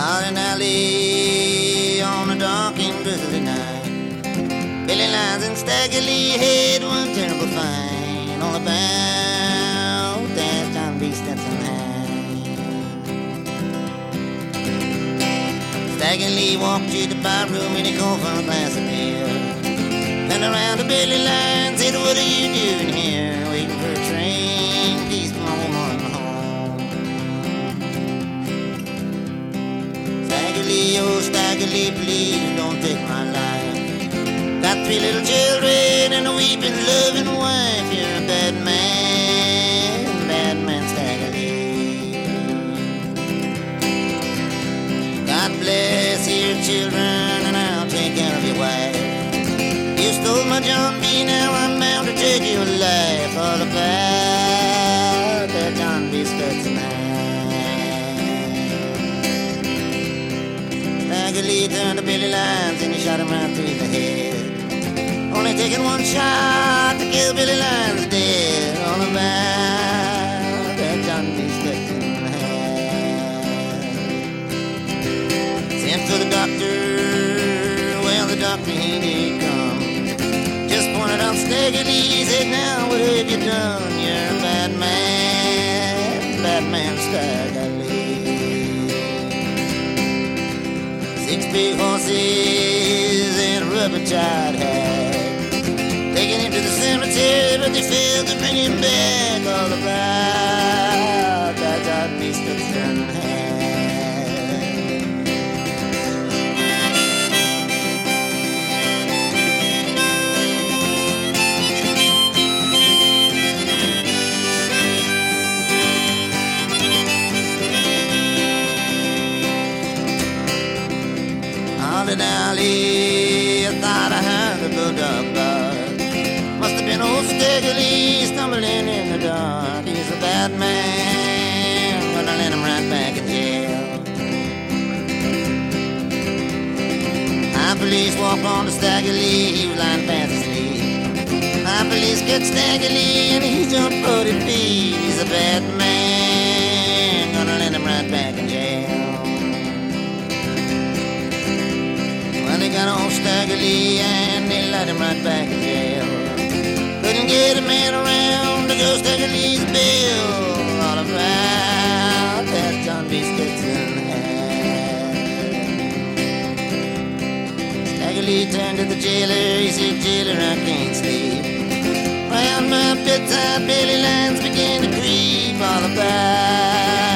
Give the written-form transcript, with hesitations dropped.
Out in alley on a dark and drizzly night, Billy Lyons and Stagger Lee had one terrible fight all about that John B. Stetson High. Stagger Lee walked to the bar room and he called for a glass of beer. Turned around to Billy Lyons, said, "What are you doing here? Waiting for a train, please come home home." Stagger Lee, oh Stagger Lee, please don't take my life. Got 3 little children and a weeping, loving wife. You're a bad man, Stagger Lee. God bless your children and I'll take care of your wife. You stole my John B, now I'm bound to take your life. All about that John B. Stetson High. Stagger Lee turned to Billy Lyons and he shot him right through the head. Only taking one shot to kill Billy Lyons dead. All about that John B. Stetson High. Sent for the doctor, well the doctor he did come. Just pointed out Stagger Lee, he said, "Now what have you done? You're a bad man, Stagger Lee." 6 big horses and a rubber-tied hat, taking him to the cemetery, but they failed to bring him back. All about that John B. Stetson High. Alley, I thought I heard the bulldog bark. Must have been old Stagger Lee stumbling in the dark. He's a bad man, gonna let him right back in jail. High police walked on to Stagger Lee, he was lying fast asleep. High police catch Stagger Lee and he jumped 40 feet. He's a bad man, gonna let him right back in jail. They got on Stagger Lee and they let him right back in jail. Couldn't get a man around to go Stagger Lee's bill. All about that John B. Stetson High. Stagger Lee turned to the jailer, he said, "Jailer, I can't sleep. Round my bedside, Billy Lyons began to creep. All about